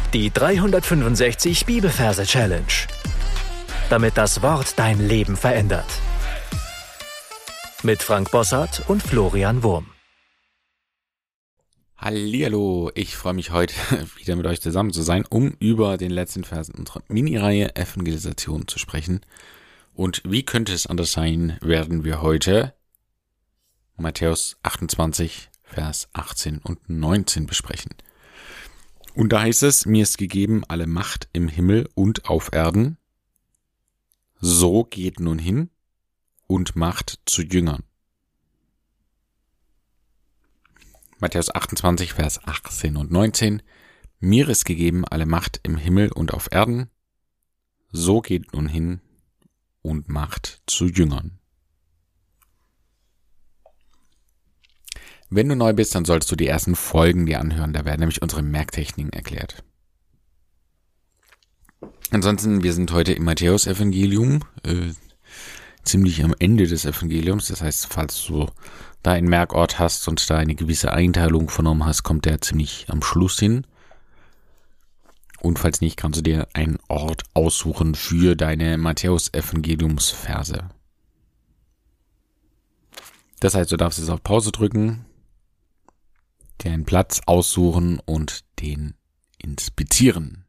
Die 365 Bibelverse Challenge. Damit das Wort dein Leben verändert. Mit Frank Bossart und Florian Wurm. Hallihallo, ich freue mich heute wieder mit euch zusammen zu sein, um über den letzten Vers unserer Mini-Reihe Evangelisation zu sprechen. Und wie könnte es anders sein, werden wir heute Matthäus 28, Vers 18 und 19 besprechen. Und da heißt es, mir ist gegeben alle Macht im Himmel und auf Erden. So geht nun hin und macht zu Jüngern. Matthäus 28, Vers 18 und 19. Mir ist gegeben alle Macht im Himmel und auf Erden. So geht nun hin und macht zu Jüngern. Wenn du neu bist, dann solltest du die ersten Folgen dir anhören. Da werden nämlich unsere Merktechniken erklärt. Ansonsten, wir sind heute im Matthäus-Evangelium, ziemlich am Ende des Evangeliums. Das heißt, falls du da einen Merkort hast und da eine gewisse Einteilung vernommen hast, kommt der ziemlich am Schluss hin. Und falls nicht, kannst du dir einen Ort aussuchen für deine Matthäus-Evangeliumsverse. Das heißt, du darfst jetzt auf Pause drücken, dir einen Platz aussuchen und den inspizieren.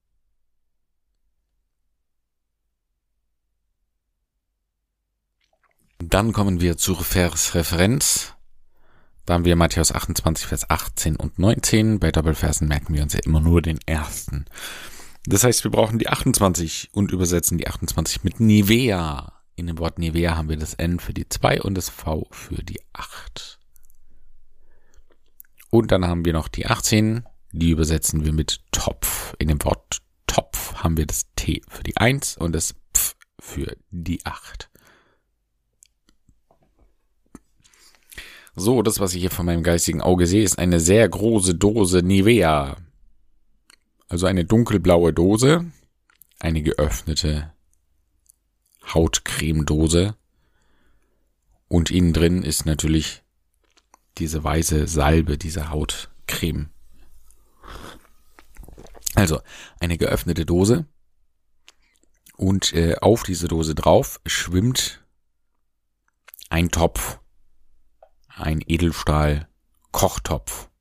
Dann kommen wir zur Versreferenz. Da haben wir Matthäus 28, Vers 18 und 19. Bei Doppelversen merken wir uns ja immer nur den ersten. Das heißt, wir brauchen die 28 und übersetzen die 28 mit Nivea. In dem Wort Nivea haben wir das N für die 2 und das V für die 8. Und dann haben wir noch die 18, die übersetzen wir mit Topf. In dem Wort Topf haben wir das T für die 1 und das Pf für die 8. So, das, was ich hier von meinem geistigen Auge sehe, ist eine sehr große Dose Nivea. Also eine dunkelblaue Dose, eine geöffnete Hautcremedose. Und innen drin ist natürlich diese weiße Salbe, diese Hautcreme. Also eine geöffnete Dose. Und auf diese Dose drauf schwimmt ein Topf. Ein Edelstahl-Kochtopf.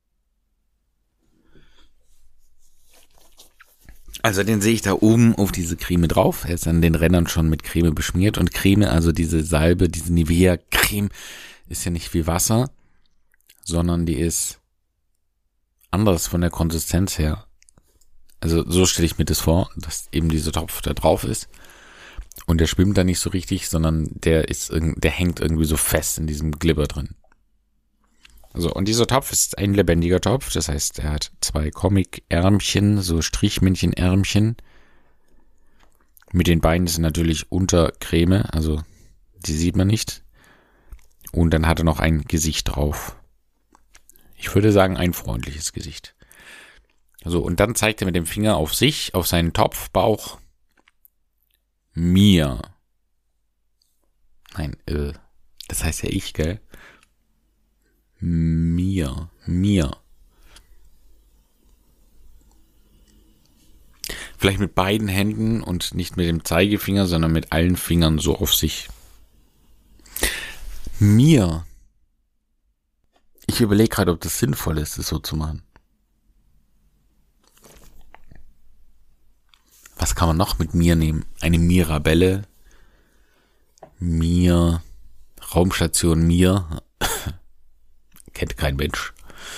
Also den sehe ich da oben auf diese Creme drauf. Er ist an den Rändern schon mit Creme beschmiert. Und Creme, also diese Salbe, diese Nivea-Creme, ist ja nicht wie Wasser, sondern die ist anders von der Konsistenz her. Also so stelle ich mir das vor, dass eben dieser Topf da drauf ist. Und der schwimmt da nicht so richtig, sondern der hängt irgendwie so fest in diesem Glibber drin. Also, und dieser Topf ist ein lebendiger Topf, das heißt, er hat 2 Comic-Ärmchen, so Strichmännchen-Ärmchen. Mit den Beinen ist er natürlich unter Creme, also die sieht man nicht. Und dann hat er noch ein Gesicht drauf. Ich würde sagen, ein freundliches Gesicht. So, und dann zeigt er mit dem Finger auf sich, auf seinen Topfbauch. Mir. Nein, das heißt ja ich, gell? Mir. Vielleicht mit beiden Händen und nicht mit dem Zeigefinger, sondern mit allen Fingern so auf sich. Mir. Ich überlege gerade, ob das sinnvoll ist, das so zu machen. Was kann man noch mit mir nehmen? Eine Mirabelle. Mir. Raumstation Mir. Kennt kein Mensch.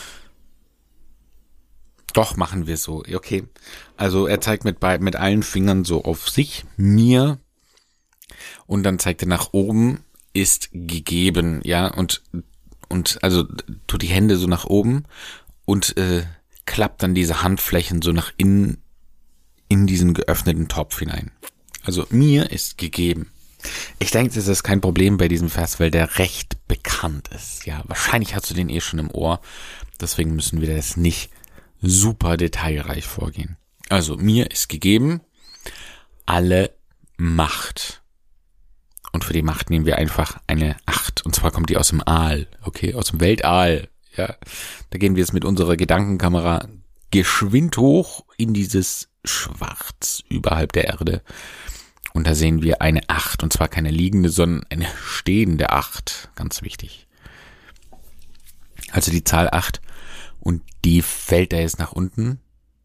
Doch, machen wir es so. Okay. Also er zeigt mit allen Fingern so auf sich, mir. Und dann zeigt er nach oben, ist gegeben. Ja, und also tut die Hände so nach oben und klappt dann diese Handflächen so nach innen in diesen geöffneten Topf hinein. Also mir ist gegeben. Ich denke, das ist kein Problem bei diesem Vers, weil der recht bekannt ist. Ja, wahrscheinlich hast du den schon im Ohr. Deswegen müssen wir das nicht super detailreich vorgehen. Also, mir ist gegeben alle Macht. Und für die Macht nehmen wir einfach eine 8. Und zwar kommt die aus dem Aal, okay, aus dem Weltall. Ja, da gehen wir jetzt mit unserer Gedankenkamera geschwind hoch in dieses Schwarz überhalb der Erde. Und da sehen wir eine 8, und zwar keine liegende, sondern eine stehende 8. Ganz wichtig. Also die Zahl 8. Und die fällt da jetzt nach unten.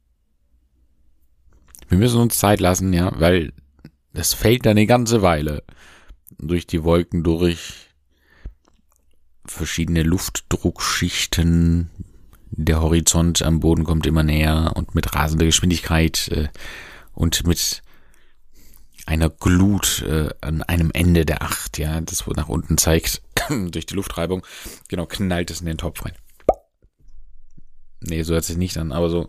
Wir müssen uns Zeit lassen, ja, weil das fällt da eine ganze Weile durch die Wolken durch, verschiedene Luftdruckschichten, der Horizont am Boden kommt immer näher und mit rasender Geschwindigkeit und mit einer Glut an einem Ende der 8, ja, das wo nach unten zeigt, durch die Luftreibung, genau, knallt es in den Topf rein. Nee, so hört es sich nicht an, aber so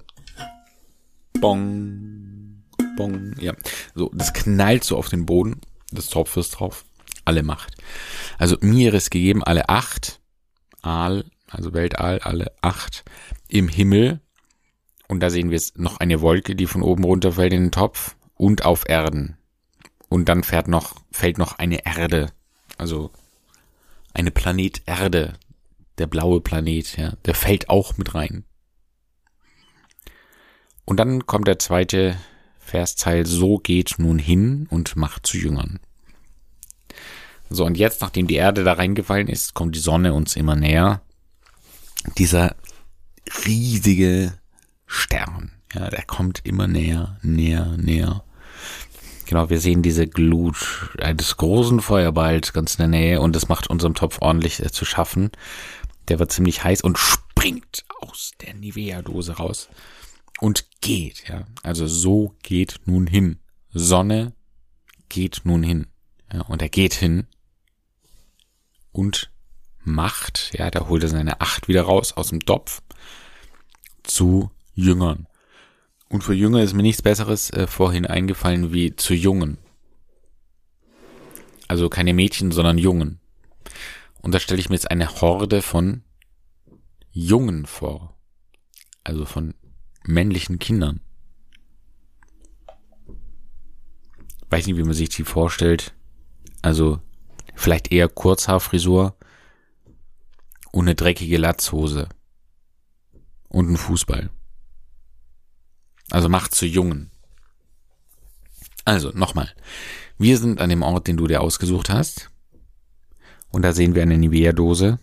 bong, bong, ja, so, das knallt so auf den Boden des Topfes drauf, alle Macht. Also mir ist gegeben, alle 8, Aal, also Weltall, alle 8 im Himmel, und da sehen wir jetzt noch eine Wolke, die von oben runterfällt in den Topf, und auf Erden. Und dann fällt noch eine Erde, also eine Planet Erde, der blaue Planet, ja, der fällt auch mit rein. Und dann kommt der zweite Versteil, so geht nun hin und macht zu Jüngern. So, und jetzt, nachdem die Erde da reingefallen ist, kommt die Sonne uns immer näher. Dieser riesige Stern, ja, der kommt immer näher, näher, näher. Genau, wir sehen diese Glut eines großen Feuerballs ganz in der Nähe, und das macht unserem Topf ordentlich zu schaffen. Der wird ziemlich heiß und springt aus der Nivea-Dose raus und geht, ja. Also so geht nun hin. Sonne geht nun hin. Ja, und er geht hin und macht, ja, da holt er seine 8 wieder raus aus dem Topf zu Jüngern. Und für Jünger ist mir nichts Besseres vorhin eingefallen wie zu Jungen. Also keine Mädchen, sondern Jungen. Und da stelle ich mir jetzt eine Horde von Jungen vor. Also von männlichen Kindern. Weiß nicht, wie man sich die vorstellt. Also vielleicht eher Kurzhaarfrisur und eine dreckige Latzhose und ein Fußball. Also macht zu Jungen. Also nochmal. Wir sind an dem Ort, den du dir ausgesucht hast. Und da sehen wir eine Nivea-Dose.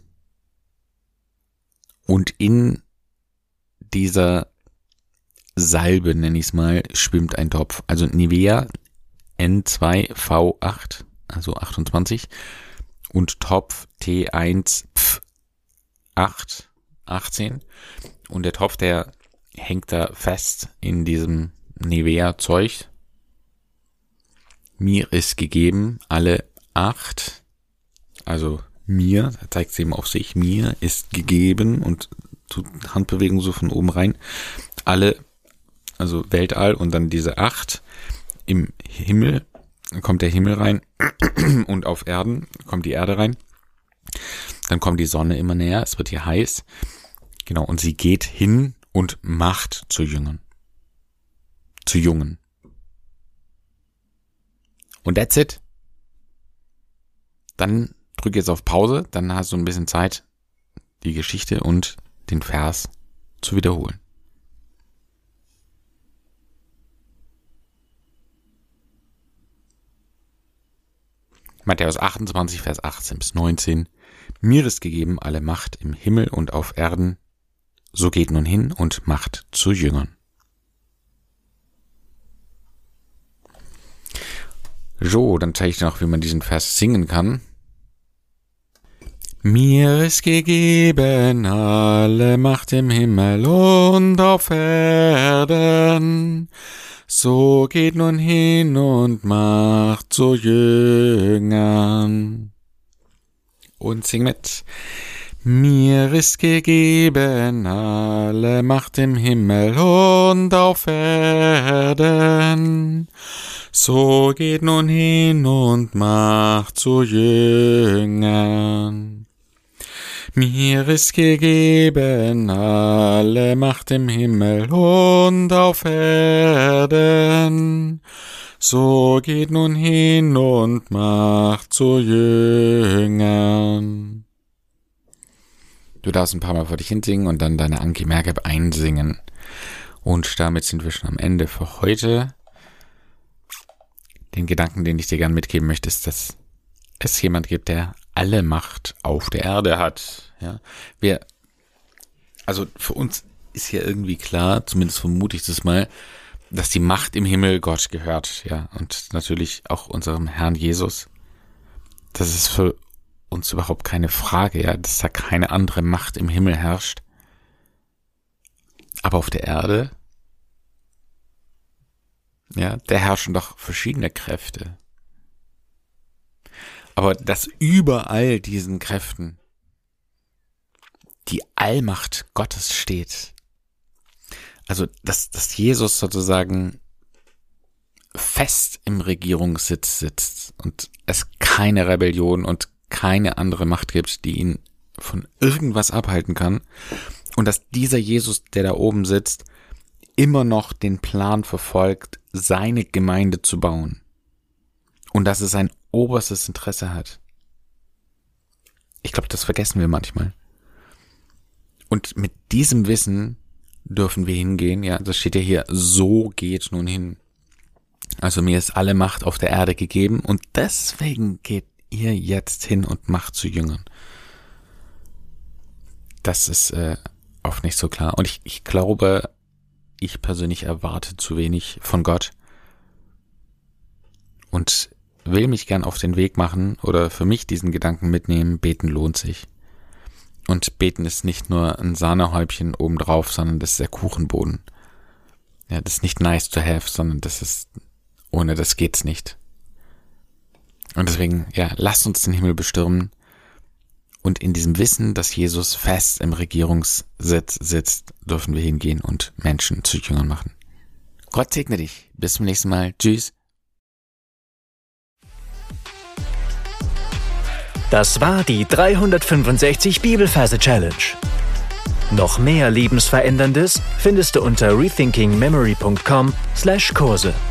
Und in dieser Salbe, nenne ich es mal, schwimmt ein Topf. Also Nivea N2V8, also 28. Und Topf T1Pf8, 18. Und der Topf, der hängt da fest in diesem Nivea-Zeug. Mir ist gegeben, alle 8, also mir, da zeigt es eben auf sich, mir ist gegeben, und so Handbewegung so von oben rein, alle, also Weltall, und dann diese 8 im Himmel, dann kommt der Himmel rein, und auf Erden kommt die Erde rein, dann kommt die Sonne immer näher, es wird hier heiß, genau, und sie geht hin und macht zu Jüngern. Zu Jungen. Und that's it. Dann drück jetzt auf Pause, dann hast du ein bisschen Zeit, die Geschichte und den Vers zu wiederholen. Matthäus 28, Vers 18 bis 19. Mir ist gegeben alle Macht im Himmel und auf Erden. So geht nun hin und macht zu Jüngern. So, dann zeige ich dir noch, wie man diesen Vers singen kann. Mir ist gegeben alle Macht im Himmel und auf Erden. So geht nun hin und macht zu Jüngern. Und sing mit. Mir ist gegeben alle Macht im Himmel und auf Erden. So geht nun hin und macht zu Jüngern. Mir ist gegeben alle Macht im Himmel und auf Erden. So geht nun hin und macht zu Jüngern. Du darfst ein paar Mal vor dich hinsingen und dann deine Anki Merkab einsingen. Und damit sind wir schon am Ende für heute. Den Gedanken, den ich dir gerne mitgeben möchte, ist, dass es jemand gibt, der alle Macht auf der Erde hat. Ja, also für uns ist hier irgendwie klar, zumindest vermute ich das mal, dass die Macht im Himmel Gott gehört, ja, und natürlich auch unserem Herrn Jesus. Das ist für uns überhaupt keine Frage, ja, dass da keine andere Macht im Himmel herrscht. Aber auf der Erde, ja, da herrschen doch verschiedene Kräfte. Aber dass überall diesen Kräften die Allmacht Gottes steht, also dass Jesus sozusagen fest im Regierungssitz sitzt und es keine Rebellion und keine andere Macht gibt, die ihn von irgendwas abhalten kann, und dass dieser Jesus, der da oben sitzt, immer noch den Plan verfolgt, seine Gemeinde zu bauen, und dass es sein oberstes Interesse hat. Ich glaube, das vergessen wir manchmal. Und mit diesem Wissen dürfen wir hingehen, ja, das steht ja hier, so geht nun hin. Also mir ist alle Macht auf der Erde gegeben und deswegen geht ihr jetzt hin und macht zu Jüngern. Das ist oft nicht so klar. Und ich glaube, ich persönlich erwarte zu wenig von Gott und will mich gern auf den Weg machen oder für mich diesen Gedanken mitnehmen, beten lohnt sich. Und beten ist nicht nur ein Sahnehäubchen obendrauf, sondern das ist der Kuchenboden. Ja, das ist nicht nice to have, sondern das ist, ohne das geht's nicht. Und deswegen, ja, lasst uns den Himmel bestürmen und in diesem Wissen, dass Jesus fest im Regierungssitz sitzt, dürfen wir hingehen und Menschen zu Jüngern machen. Gott segne dich. Bis zum nächsten Mal. Tschüss. Das war die 365 Bibelverse Challenge. Noch mehr Lebensveränderndes findest du unter rethinkingmemory.com/Kurse.